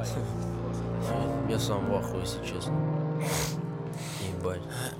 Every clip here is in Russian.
Я сам в ахуе, если честно. Ебать.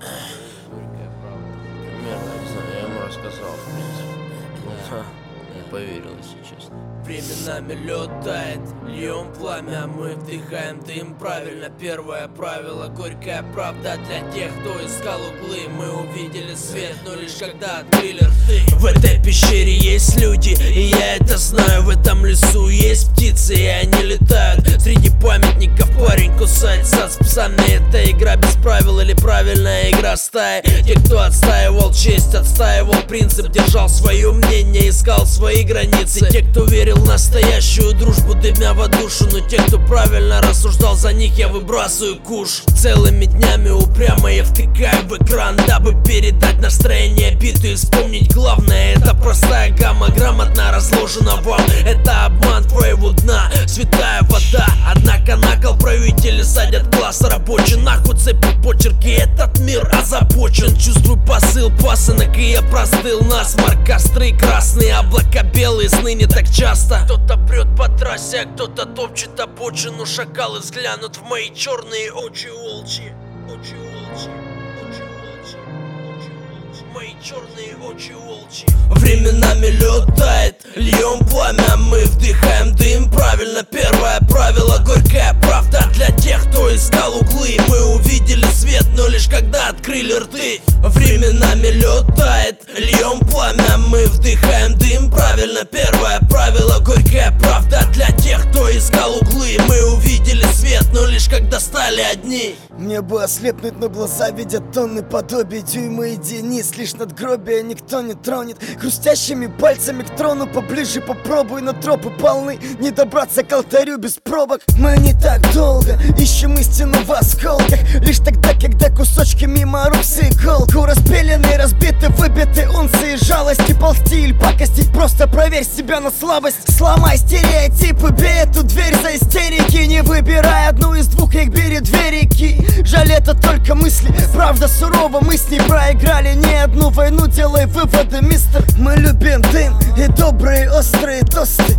Примерно, не знаю, я ему рассказал, в принципе. Не поверил, если честно. Временами лед тает, льем пламя, мы вдыхаем дым. Правильно, первое правило, горькая правда для тех, кто искал углы. Мы увидели свет, но лишь когда открыли рты. В этой пещере есть люди, и я это знаю. В этом лесу есть птицы, и они летают. Среди памятников парень кусается с псами. Это игра без правил или правильная игра стаи. Те, кто отстаивал честь, отстаивал принцип, держал свое мнение, искал свои границы. Те, кто верил в настоящую дружбу, дымя во душу. Но те, кто правильно рассуждал, за них я выбрасываю куш. Целыми днями упрямо я втыкаю в экран, дабы передать настроение биту и вспомнить главное. Это простая гамма, грамотно разложена вам. Это обман твоего дна, святая вода. Однако на кол правители садят класс рабочий. Нахуй цепи почерки, этот мир озабочен. Чувствую посыл пасынок, и я простыл насморк. Костры красные, облака белые, сны не так часто. Кто-то прет по трассе, а кто-то топчет обочину. Шакалы взглянут в мои черные очи волчьи. Очи волчьи, очи волчьи, очи волчьи. Мои черные очи волчьи. Временами лед тает, льем пламя, мы вдыхаем дым. Правильно, первое правило, горькая правда для тех, кто искал углы. Мы увидели свет, но лишь когда открыли рты. Временами лед тает, льем пламя, мы вдыхаем дым. Правильно, первое правило, горькая правда для тех, кто искал углы. Мы увидели свет, но лишь когда стали одни. Мне бы ослепнуть, но глаза видят тонны подобий. Дюймы единиц, лишь надгробия никто не тронет. Хрустящими пальцами к трону поближе попробуй, но тропы полны, не добраться к алтарю без пробок. Мы не так долго ищем истину в осколках, лишь тогда, когда кусочки мимо рук с иголку распилены, разбиты, выбиты унции жалости. Ползти или пакостить, просто проверь себя на слабость. Сломай стереотипы, бей эту дверь за истерики. Не выбирай одну из двух, их бери две реки. Жаль, это только мысли, правда сурова, мы с ней проиграли не одну войну. Делай выводы, мистер. Мы любим дым и добрые острые тосты.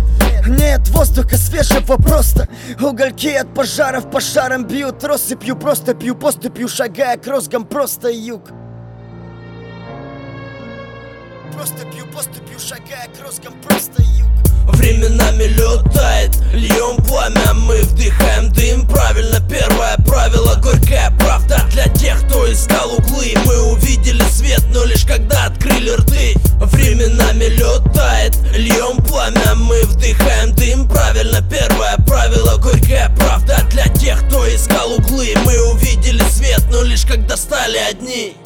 Нет воздуха свежего просто. Угольки от пожаров по шарам бьют россыпью. Просто пью поступью, шагая к розгам, просто юг. Просто пью поступью, шагая к розгам, просто юг. Временами лед тает, льем пламя, мы вдыхаем дым. Правильно, первое правило, горькая правда для тех, кто искал углы. Мы увидели свет, но лишь когда открыли рты. Временами лед тает, льем пламя, мы вдыхаем дым. Правильно, первое правило, горькая правда для тех, кто искал углы. Мы увидели свет, но лишь когда стали одни.